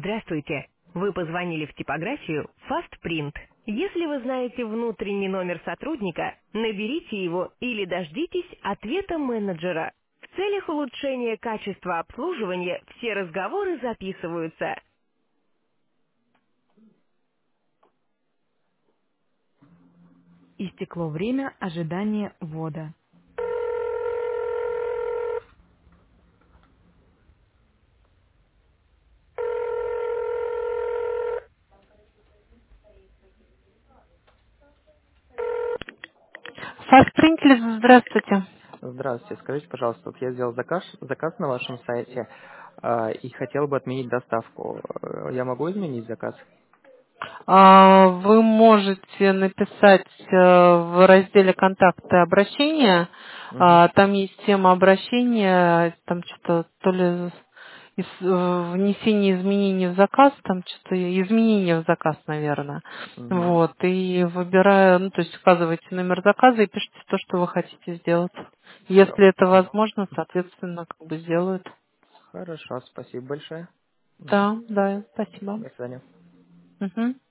Здравствуйте. Вы позвонили в типографию FastPrint. Если вы знаете внутренний номер сотрудника, наберите его или дождитесь ответа менеджера. В целях улучшения качества обслуживания все разговоры записываются. Истекло время ожидания ввода. Фастпринт, здравствуйте. Здравствуйте. Скажите, пожалуйста, вот я сделал заказ на вашем сайте и хотел бы отменить доставку. Я могу изменить заказ? Вы можете написать в разделе «Контакты обращения». Мгм. Там есть тема обращения, там что-то то ли внесение изменений в заказ, там что-то изменения в заказ, наверное. Мгм. Вот, и выбирая, ну, то есть указываете номер заказа и пишите то, что вы хотите сделать. Все, Если это понял. возможно, соответственно, как бы сделают. Хорошо, спасибо большое. Мгм. Да, да, спасибо. До свидания. Мгм.